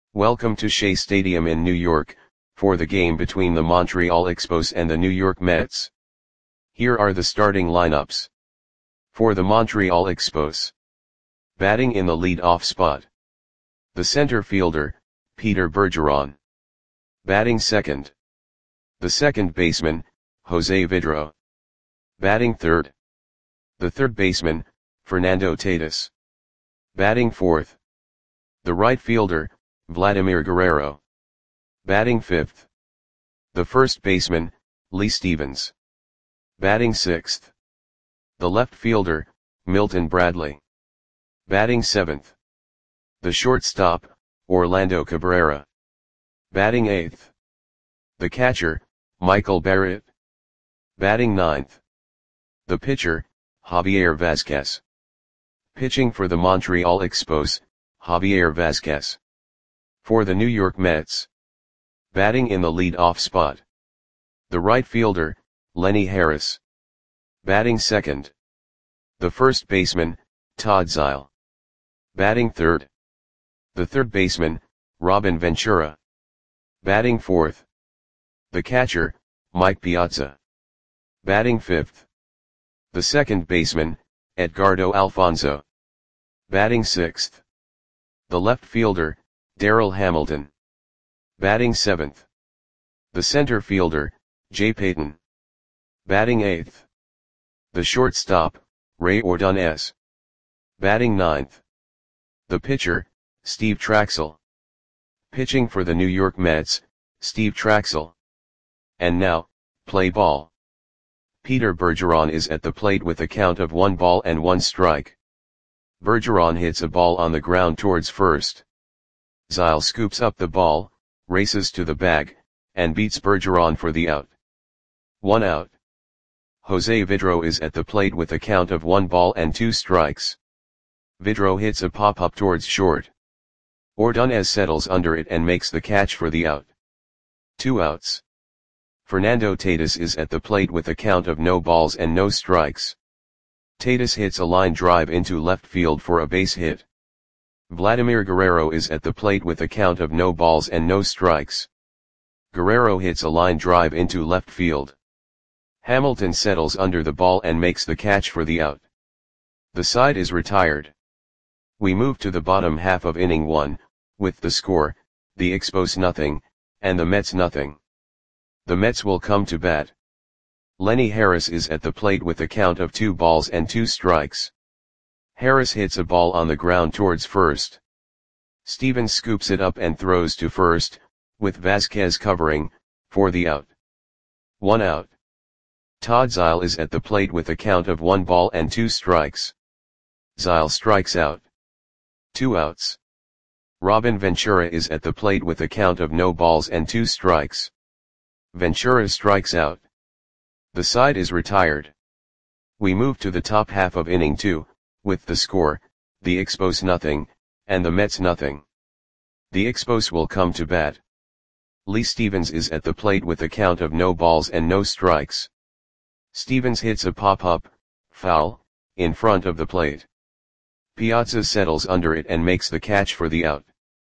Welcome to Shea Stadium in New York, for the game between the Montreal Expos and the New York Mets. Here are the starting lineups. For the Montreal Expos. Batting in the lead-off spot. The center fielder, Peter Bergeron. Batting second. The second baseman, Jose Vidro. Batting third. The third baseman, Fernando Tatis. Batting fourth. The right fielder, Vladimir Guerrero. Batting fifth. The first baseman, Lee Stevens. Batting sixth. The left fielder, Milton Bradley. Batting seventh. The shortstop, Orlando Cabrera. Batting eighth. The catcher, Michael Barrett. Batting ninth. The pitcher, Javier Vazquez. Pitching for the Montreal Expos, Javier Vazquez. For the New York Mets. Batting in the lead-off spot. The right fielder, Lenny Harris. Batting second. The first baseman, Todd Zeile. Batting third. The third baseman, Robin Ventura. Batting fourth. The catcher, Mike Piazza. Batting fifth. The second baseman, Edgardo Alfonzo. Batting sixth. The left fielder, Darryl Hamilton. Batting seventh. The center fielder, Jay Payton. Batting eighth. The shortstop, Ray Ordonez. Batting ninth. The pitcher, Steve Trachsel. Pitching for the New York Mets, Steve Trachsel. And now, play ball. Peter Bergeron is at the plate with a count of 1-1 strike. Bergeron hits a ball on the ground towards first. Zeile scoops up the ball, races to the bag, and beats Bergeron for the out. 1 out. Jose Vidro is at the plate with a count of 1-2 strikes. Vidro hits a pop-up towards short. Ordonez settles under it and makes the catch for the out. 2 outs. Fernando Tatis is at the plate with a count of no balls and no strikes. Tatis hits a line drive into left field for a base hit. Vladimir Guerrero is at the plate with a count of no balls and no strikes. Guerrero hits a line drive into left field. Hamilton settles under the ball and makes the catch for the out. The side is retired. We move to the bottom half of inning 1, with the score, the Expos 0, and the Mets 0. The Mets will come to bat. Lenny Harris is at the plate with a count of 2 balls and 2 strikes. Harris hits a ball on the ground towards first. Stevens scoops it up and throws to first, with Vazquez covering, for the out. 1 out. Todd Zeile is at the plate with a count of 1-2 strikes. Zeile strikes out. 2 outs. Robin Ventura is at the plate with a count of no balls and 2 strikes. Ventura strikes out. The side is retired. We move to the top half of inning 2, with the score, the Expos 0, and the Mets 0. The Expos will come to bat. Lee Stevens is at the plate with a count of no balls and no strikes. Stevens hits a pop-up, foul, in front of the plate. Piazza settles under it and makes the catch for the out.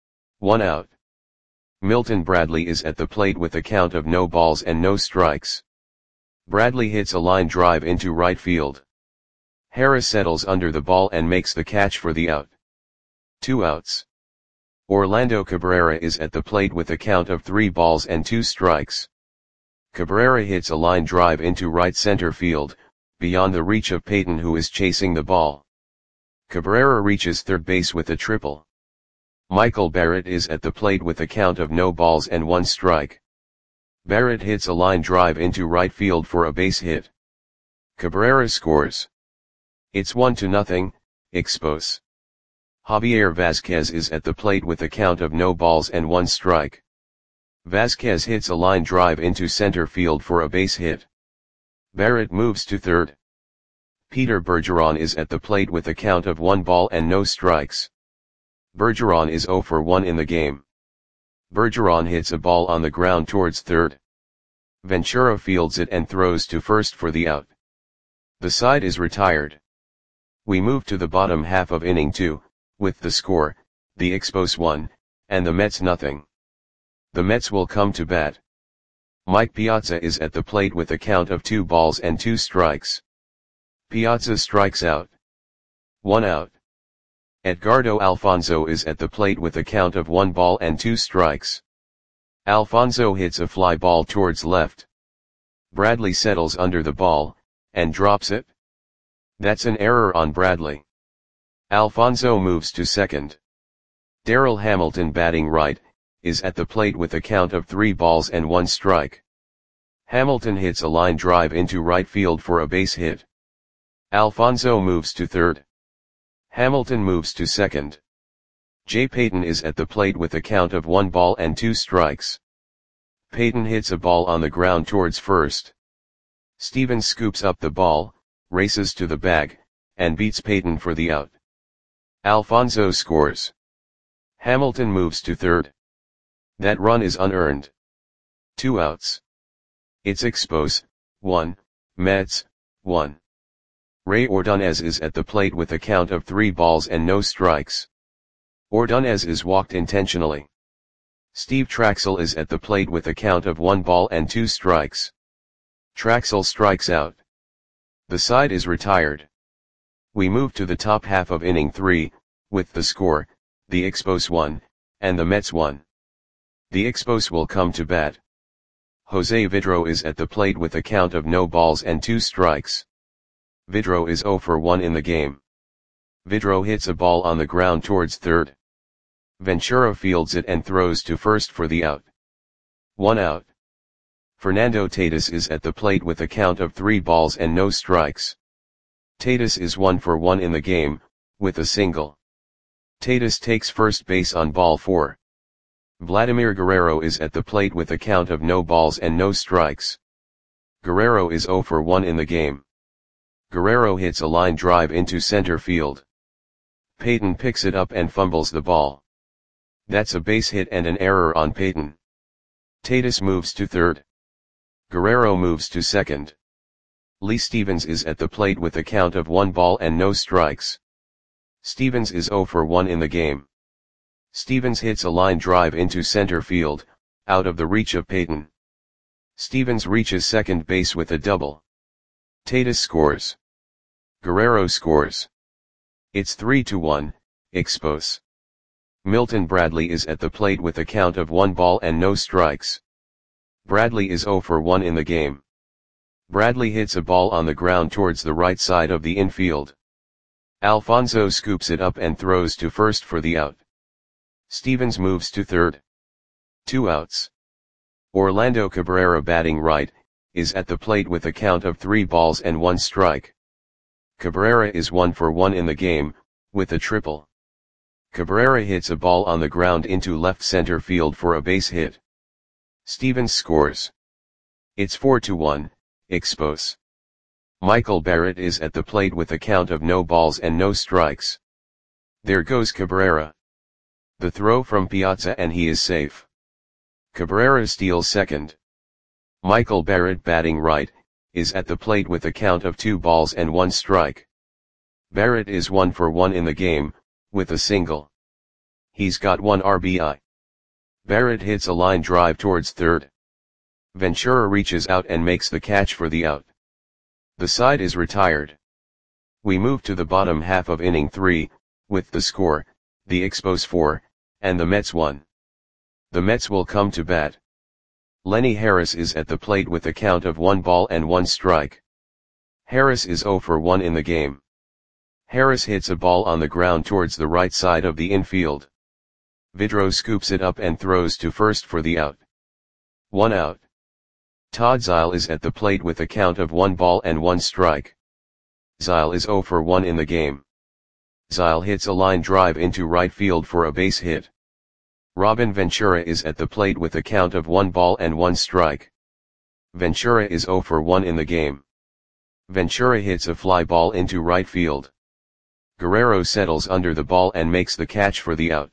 1 out. Milton Bradley is at the plate with a count of no balls and no strikes. Bradley hits a line drive into right field. Harris settles under the ball and makes the catch for the out. 2 outs. Orlando Cabrera is at the plate with a count of 3 balls and 2 strikes. Cabrera hits a line drive into right center field, beyond the reach of Payton, who is chasing the ball. Cabrera reaches third base with a triple. Michael Barrett is at the plate with a count of no balls and 1 strike. Barrett hits a line drive into right field for a base hit. Cabrera scores. It's 1-0, Expos. Javier Vazquez is at the plate with a count of no balls and 1 strike. Vazquez hits a line drive into center field for a base hit. Barrett moves to third. Peter Bergeron is at the plate with a count of 1 ball and no strikes. Bergeron is 0 for 1 in the game. Bergeron hits a ball on the ground towards third. Ventura fields it and throws to first for the out. The side is retired. We move to the bottom half of inning 2, with the score, the Expos 1, and the Mets nothing. The Mets will come to bat. Mike Piazza is at the plate with a count of 2 balls and 2 strikes. Piazza strikes out. 1 out. Edgardo Alfonzo is at the plate with a count of 1 ball and 2 strikes. Alfonzo hits a fly ball towards left. Bradley settles under the ball, and drops it. That's an error on Bradley. Alfonzo moves to second. Darryl Hamilton, batting right, is at the plate with a count of 3 balls and 1 strike. Hamilton hits a line drive into right field for a base hit. Alfonzo moves to third. Hamilton moves to second. Jay Payton is at the plate with a count of 1 ball and 2 strikes. Payton hits a ball on the ground towards first. Stevens scoops up the ball, races to the bag, and beats Payton for the out. Alfonzo scores. Hamilton moves to third. That run is unearned. 2 outs. It's Expos, 1, Mets, 1. Ray Ordonez is at the plate with a count of 3 balls and no strikes. Ordonez is walked intentionally. Steve Traxel is at the plate with a count of 1 ball and 2 strikes. Traxel strikes out. The side is retired. We move to the top half of inning 3, with the score, the Expos 1, and the Mets 1. The Expos will come to bat. Jose Vidro is at the plate with a count of no balls and 2 strikes. Vidro is 0 for 1 in the game. Vidro hits a ball on the ground towards third. Ventura fields it and throws to first for the out. 1 out. Fernando Tatis is at the plate with a count of 3 balls and no strikes. Tatis is 1 for 1 in the game, with a single. Tatis takes first base on ball 4. Vladimir Guerrero is at the plate with a count of no balls and no strikes. Guerrero is 0 for 1 in the game. Guerrero hits a line drive into center field. Payton picks it up and fumbles the ball. That's a base hit and an error on Payton. Tatis moves to third. Guerrero moves to second. Lee Stevens is at the plate with a count of 1 ball and no strikes. Stevens is 0 for 1 in the game. Stevens hits a line drive into center field, out of the reach of Payton. Stevens reaches second base with a double. Tatis scores. Guerrero scores. It's 3-1, Expos. Milton Bradley is at the plate with a count of 1 ball and no strikes. Bradley is 0 for 1 in the game. Bradley hits a ball on the ground towards the right side of the infield. Alfonzo scoops it up and throws to first for the out. Stevens moves to third. 2 outs. Orlando Cabrera, batting right, is at the plate with a count of 3 balls and 1 strike. Cabrera is 1 for 1 in the game, with a triple. Cabrera hits a ball on the ground into left center field for a base hit. Stevens scores. It's 4-1, Expos. Michael Barrett is at the plate with a count of no balls and no strikes. There goes Cabrera. The throw from Piazza and he is safe. Cabrera steals second. Michael Barrett, batting right, is at the plate with a count of 2 balls and 1 strike. Barrett is 1 for 1 in the game, with a single. He's got 1 RBI. Barrett hits a line drive towards third. Ventura reaches out and makes the catch for the out. The side is retired. We move to the bottom half of inning 3, with the score, the Expos 4, and the Mets 1. The Mets will come to bat. Lenny Harris is at the plate with a count of 1 ball and 1 strike. Harris is 0 for 1 in the game. Harris hits a ball on the ground towards the right side of the infield. Vidro scoops it up and throws to first for the out. 1 out. Todd Zeile is at the plate with a count of 1 ball and 1 strike. Zeile is 0 for 1 in the game. Zeile hits a line drive into right field for a base hit. Robin Ventura is at the plate with a count of 1 ball and 1 strike. Ventura is 0 for 1 in the game. Ventura hits a fly ball into right field. Guerrero settles under the ball and makes the catch for the out.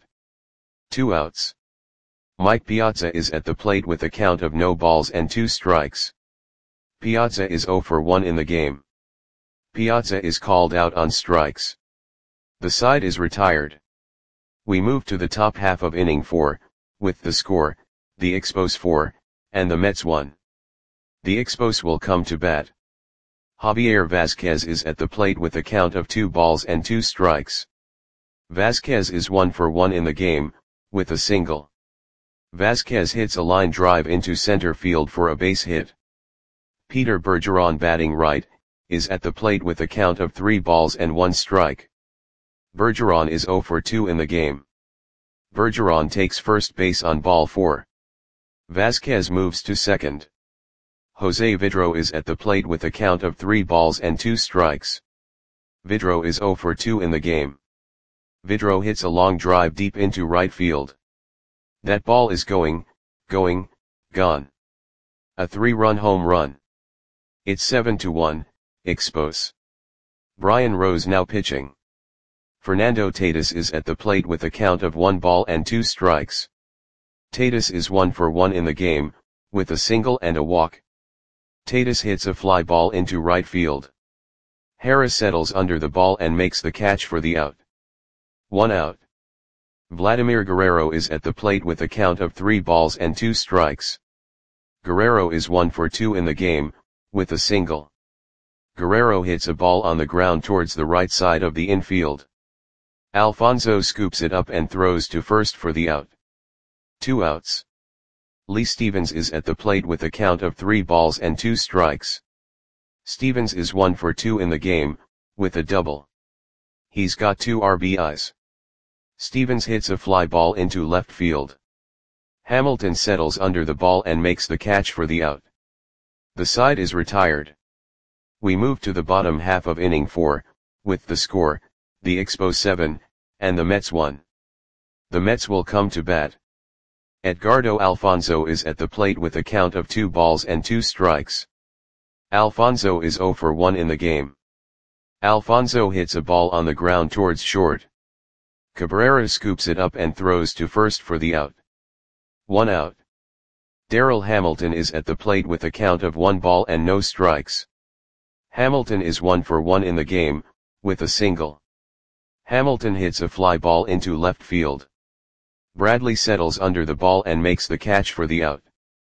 2 outs. Mike Piazza is at the plate with a count of no balls and 2 strikes. Piazza is 0 for 1 in the game. Piazza is called out on strikes. The side is retired. We move to the top half of inning 4, with the score, the Expos 4, and the Mets 1. The Expos will come to bat. Javier Vazquez is at the plate with a count of 2 balls and 2 strikes. Vazquez is 1 for 1 in the game, with a single. Vazquez hits a line drive into center field for a base hit. Peter Bergeron, batting right, is at the plate with a count of 3 balls and 1 strike. Bergeron is 0 for 2 in the game. Bergeron takes first base on ball 4. Vazquez moves to second. Jose Vidro is at the plate with a count of 3 balls and 2 strikes. Vidro is 0 for 2 in the game. Vidro hits a long drive deep into right field. That ball is gone. A 3-run home run. It's 7-1, Expos. Brian Rose now pitching. Fernando Tatis is at the plate with a count of 1 ball and 2 strikes. Tatis is 1 for 1 in the game, with a single and a walk. Tatis hits a fly ball into right field. Harris settles under the ball and makes the catch for the out. 1 out. Vladimir Guerrero is at the plate with a count of 3 balls and 2 strikes. Guerrero is 1 for 2 in the game, with a single. Guerrero hits a ball on the ground towards the right side of the infield. Alfonso scoops it up and throws to first for the out. 2 outs. Lee Stevens is at the plate with a count of 3 balls and 2 strikes. Stevens is 1 for 2 in the game, with a double. He's got 2 RBIs. Stevens hits a fly ball into left field. Hamilton settles under the ball and makes the catch for the out. The side is retired. We move to the bottom half of inning 4, with the score, the Expos 7, and the Mets 1. The Mets will come to bat. Edgardo Alfonso is at the plate with a count of 2 balls and 2 strikes. Alfonso is 0 for 1 in the game. Alfonso hits a ball on the ground towards short. Cabrera scoops it up and throws to first for the out. 1 out. Darryl Hamilton is at the plate with a count of 1 ball and no strikes. Hamilton is 1 for 1 in the game, with a single. Hamilton hits a fly ball into left field. Bradley settles under the ball and makes the catch for the out.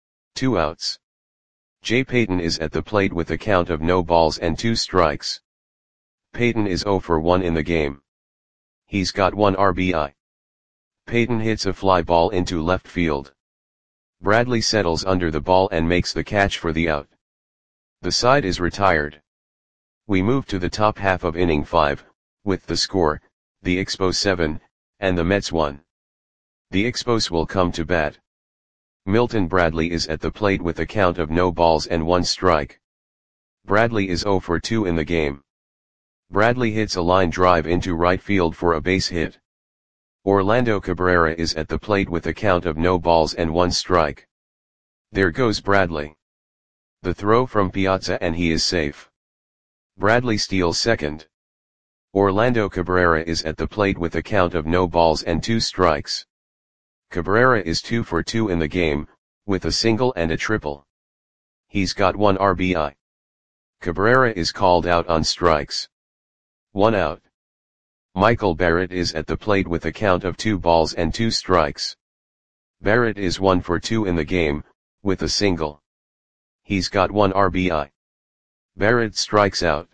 2 outs. Jay Payton is at the plate with a count of no balls and 2 strikes. Payton is 0 for 1 in the game. He's got 1 RBI. Payton hits a fly ball into left field. Bradley settles under the ball and makes the catch for the out. The side is retired. We move to the top half of inning 5, with the score, the Expos 7, and the Mets 1. The Expos will come to bat. Milton Bradley is at the plate with a count of no balls and 1 strike. Bradley is 0 for 2 in the game. Bradley hits a line drive into right field for a base hit. Orlando Cabrera is at the plate with a count of no balls and 1 strike. There goes Bradley. The throw from Piazza and he is safe. Bradley steals second. Orlando Cabrera is at the plate with a count of no balls and 2 strikes. Cabrera is 2 for 2 in the game, with a single and a triple. He's got 1 RBI. Cabrera is called out on strikes. 1 out. Michael Barrett is at the plate with a count of 2 balls and 2 strikes. Barrett is 1 for 2 in the game, with a single. He's got 1 RBI. Barrett strikes out.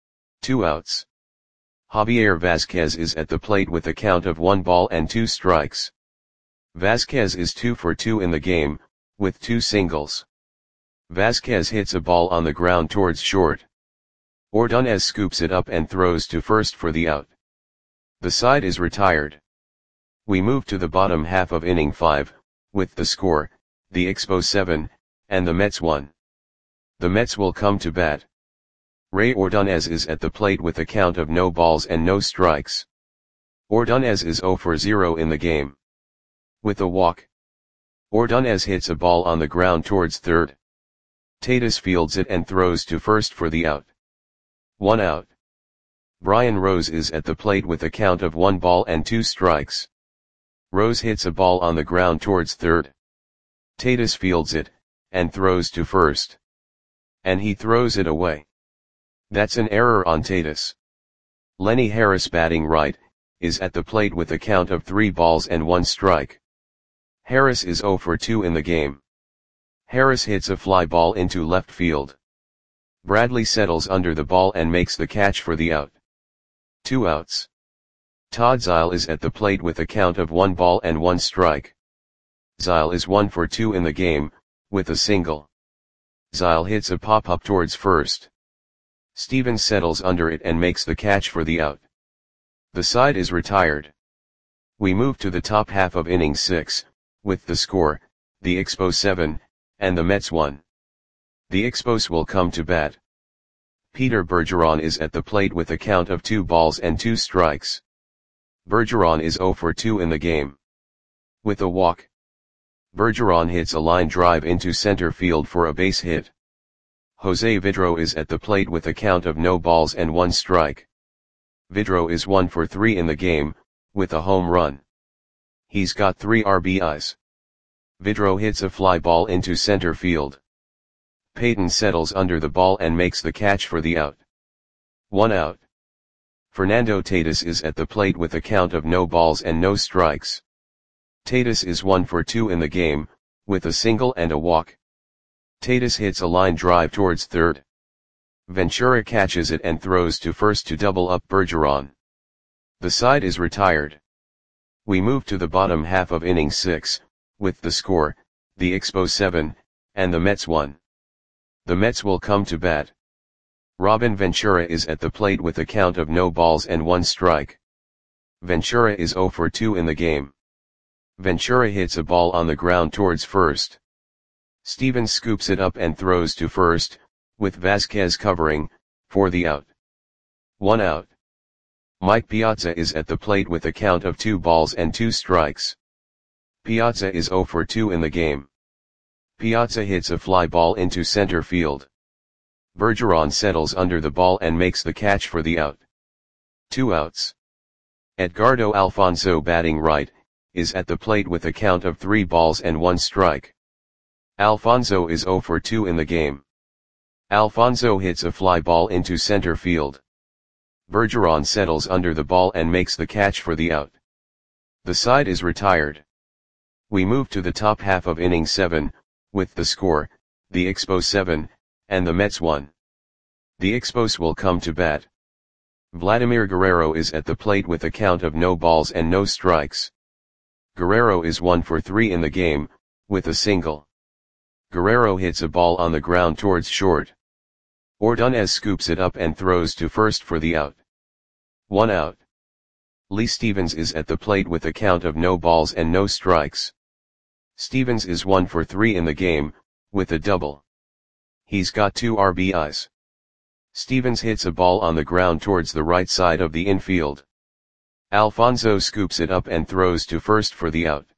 2 outs. Javier Vazquez is at the plate with a count of 1 ball and 2 strikes. Vazquez is 2 for 2 in the game, with 2 singles. Vazquez hits a ball on the ground towards short. Ordonez scoops it up and throws to first for the out. The side is retired. We move to the bottom half of inning 5, with the score, the Expos 7, and the Mets 1. The Mets will come to bat. Ray Ordonez is at the plate with a count of no balls and no strikes. Ordonez is 0 for 0 in the game. With a walk. Ordonez hits a ball on the ground towards third. Tatis fields it and throws to first for the out. 1 out. Brian Rose is at the plate with a count of 1 ball and 2 strikes. Rose hits a ball on the ground towards third. Tatis fields it, and throws to first. And he throws it away. That's an error on Tatis. Lenny Harris, batting right, is at the plate with a count of 3 balls and 1 strike. Harris is 0 for 2 in the game. Harris hits a fly ball into left field. Bradley settles under the ball and makes the catch for the out. 2 outs. Todd Zeile is at the plate with a count of 1 ball and 1 strike. Zeile is 1 for 2 in the game, with a single. Zeile hits a pop-up towards first. Stevens settles under it and makes the catch for the out. The side is retired. We move to the top half of inning 6, with the score, the Expos 7, and the Mets 1. The Expos will come to bat. Peter Bergeron is at the plate with a count of 2 balls and 2 strikes. Bergeron is 0 for 2 in the game. With a walk. Bergeron hits a line drive into center field for a base hit. Jose Vidro is at the plate with a count of no balls and 1 strike. Vidro is 1 for 3 in the game, with a home run. He's got 3 RBIs. Vidro hits a fly ball into center field. Payton settles under the ball and makes the catch for the out. 1 out. Fernando Tatis is at the plate with a count of no balls and no strikes. Tatis is 1 for 2 in the game, with a single and a walk. Tatis hits a line drive towards third. Ventura catches it and throws to first to double up Bergeron. The side is retired. We move to the bottom half of inning 6, with the score, the Expos 7, and the Mets 1. The Mets will come to bat. Robin Ventura is at the plate with a count of no balls and 1 strike. Ventura is 0 for 2 in the game. Ventura hits a ball on the ground towards first. Stevens scoops it up and throws to first, with Vasquez covering, for the out. 1 out. Mike Piazza is at the plate with a count of 2 balls and 2 strikes. Piazza is 0 for 2 in the game. Piazza hits a fly ball into center field. Bergeron settles under the ball and makes the catch for the out. 2 outs. Edgardo Alfonzo, batting right, is at the plate with a count of 3 balls and 1 strike. Alfonzo is 0 for 2 in the game. Alfonzo hits a fly ball into center field. Bergeron settles under the ball and makes the catch for the out. The side is retired. We move to the top half of inning 7, with the score, the Expos 7, and the Mets 1. The Expos will come to bat. Vladimir Guerrero is at the plate with a count of no balls and no strikes. Guerrero is 1 for 3 in the game, with a single. Guerrero hits a ball on the ground towards short. Ordonez scoops it up and throws to first for the out. 1 out. Lee Stevens is at the plate with a count of no balls and no strikes. Stevens is 1 for 3 in the game, with a double. He's got 2 RBIs. Stevens hits a ball on the ground towards the right side of the infield. Alfonzo scoops it up and throws to first for the out.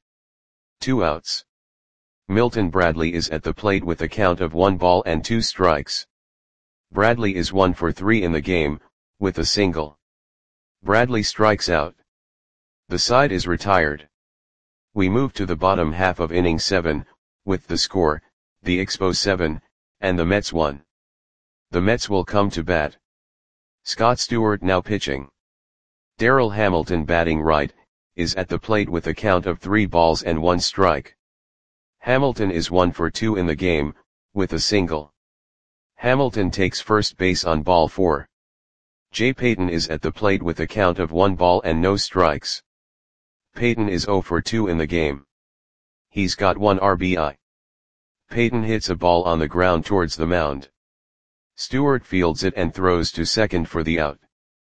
2 outs. Milton Bradley is at the plate with a count of 1 ball and 2 strikes. Bradley is 1 for 3 in the game, with a single. Bradley strikes out. The side is retired. We move to the bottom half of inning 7, with the score, the Expos 7, and the Mets 1. The Mets will come to bat. Scott Stewart now pitching. Darrell Hamilton, batting right, is at the plate with a count of 3 balls and 1 strike. Hamilton is 1 for 2 in the game, with a single. Hamilton takes first base on ball 4. Jay Payton is at the plate with a count of 1 ball and no strikes. Payton is 0 for 2 in the game. He's got 1 RBI. Payton hits a ball on the ground towards the mound. Stewart fields it and throws to second for the out.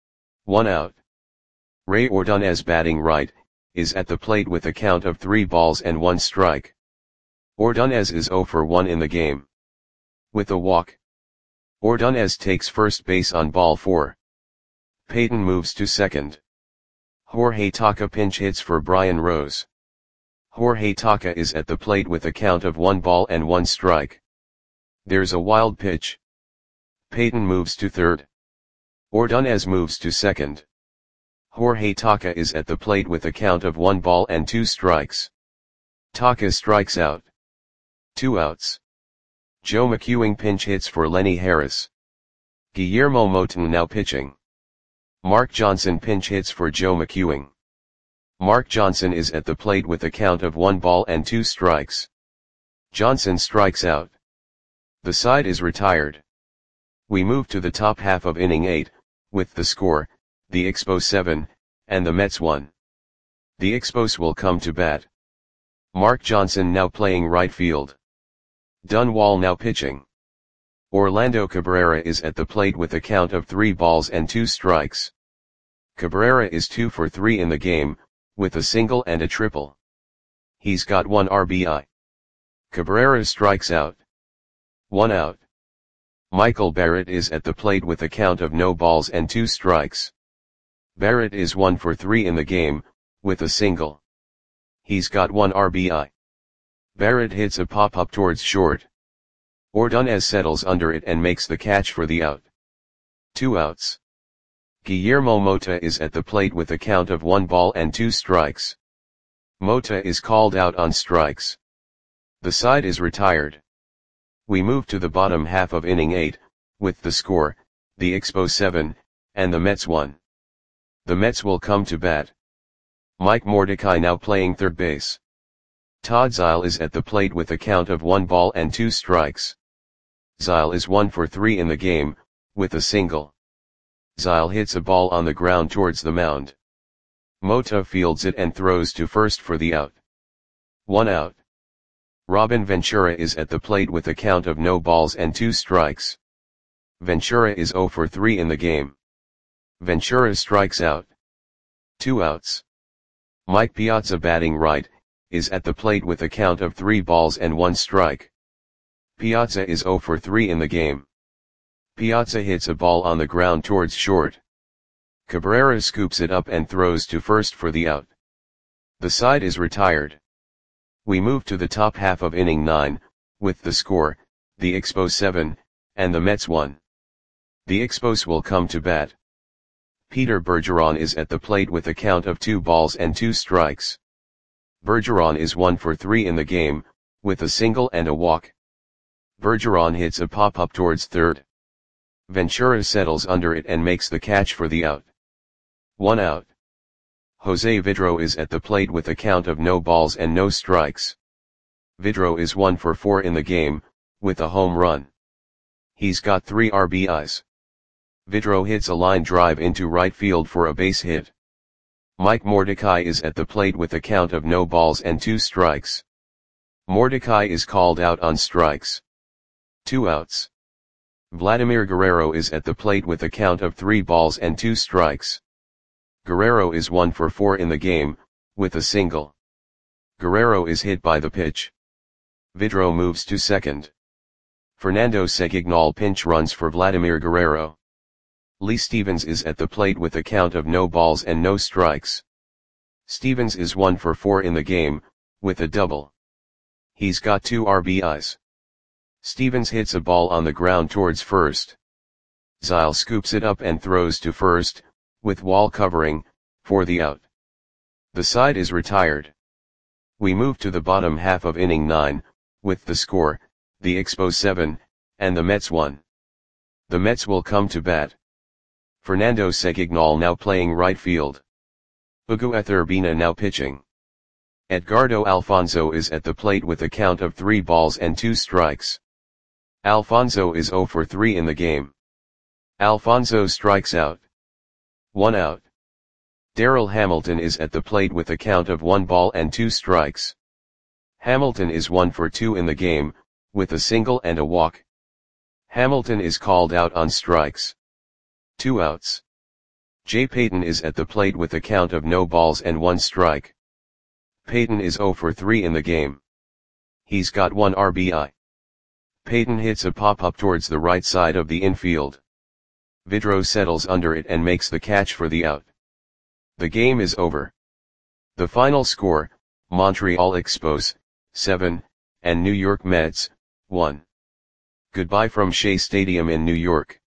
1 out. Ray Ordonez, batting right, is at the plate with a count of 3 balls and 1 strike. Ordonez is 0 for 1 in the game. With a walk. Ordonez takes first base on ball 4. Payton moves to second. Jorge Taka pinch hits for Brian Rose. Jorge Taka is at the plate with a count of 1 ball and 1 strike. There's a wild pitch. Payton moves to third. Ordonez moves to second. Jorge Taka is at the plate with a count of 1 ball and 2 strikes. Taka strikes out. 2 outs. Joe McEwing pinch hits for Lenny Harris. Guillermo Moton now pitching. Mark Johnson pinch hits for Joe McEwing. Mark Johnson is at the plate with a count of 1 ball and 2 strikes. Johnson strikes out. The side is retired. We move to the top half of inning 8, with the score, the Expos 7, and the Mets 1. The Expos will come to bat. Mark Johnson now playing right field. Dunwall now pitching. Orlando Cabrera is at the plate with a count of 3 balls and 2 strikes. Cabrera is 2 for 3 in the game, with a single and a triple. He's got 1 RBI. Cabrera strikes out. 1 out. Michael Barrett is at the plate with a count of no balls and 2 strikes. Barrett is 1 for 3 in the game, with a single. He's got 1 RBI. Barrett hits a pop-up towards short. Ordonez settles under it and makes the catch for the out. 2 outs. Guillermo Mota is at the plate with a count of 1 ball and 2 strikes. Mota is called out on strikes. The side is retired. We move to the bottom half of inning 8, with the score, the Expos 7, and the Mets 1. The Mets will come to bat. Mike Mordecai now playing third base. Todd Zeile is at the plate with a count of 1 ball and 2 strikes. Zeile is 1 for 3 in the game, with a single. Zeile hits a ball on the ground towards the mound. Mota fields it and throws to first for the out. 1 out. Robin Ventura is at the plate with a count of no balls and 2 strikes. Ventura is 0 for 3 in the game. Ventura strikes out. 2 outs. Mike Piazza batting right, is at the plate with a count of 3 balls and 1 strike. Piazza is 0 for 3 in the game. Piazza hits a ball on the ground towards short. Cabrera scoops it up and throws to first for the out. The side is retired. We move to the top half of inning 9, with the score, the Expos 7, and the Mets 1. The Expos will come to bat. Peter Bergeron is at the plate with a count of 2 balls and 2 strikes. Bergeron is 1 for 3 in the game, with a single and a walk. Bergeron hits a pop-up towards third. Ventura settles under it and makes the catch for the out. 1 out. Jose Vidro is at the plate with a count of no balls and no strikes. Vidro is 1 for 4 in the game, with a home run. He's got 3 RBIs. Vidro hits a line drive into right field for a base hit. Mike Mordecai is at the plate with a count of no balls and 2 strikes. Mordecai is called out on strikes. 2 outs. Vladimir Guerrero is at the plate with a count of 3 balls and 2 strikes. Guerrero is 1 for 4 in the game, with a single. Guerrero is hit by the pitch. Vidro moves to second. Fernando Segignal pinch runs for Vladimir Guerrero. Lee Stevens is at the plate with a count of no balls and no strikes. Stevens is 1 for 4 in the game, with a double. He's got 2 RBIs. Stevens hits a ball on the ground towards first. Zeile scoops it up and throws to first, with wall covering, for the out. The side is retired. We move to the bottom half of inning 9, with the score, the Expos 7, and the Mets 1. The Mets will come to bat. Fernando Segignal now playing right field. Hugo Etherbina now pitching. Edgardo Alfonzo is at the plate with a count of 3 balls and 2 strikes. Alfonzo is 0 for 3 in the game. Alfonzo strikes out. 1 out. Darryl Hamilton is at the plate with a count of 1 ball and 2 strikes. Hamilton is 1 for 2 in the game, with a single and a walk. Hamilton is called out on strikes. 2 outs. Jay Payton is at the plate with a count of no balls and 1 strike. Payton is 0 for 3 in the game. He's got 1 RBI. Payton hits a pop-up towards the right side of the infield. Vidro settles under it and makes the catch for the out. The game is over. The final score, Montreal Expos, 7, and New York Mets, 1. Goodbye from Shea Stadium in New York.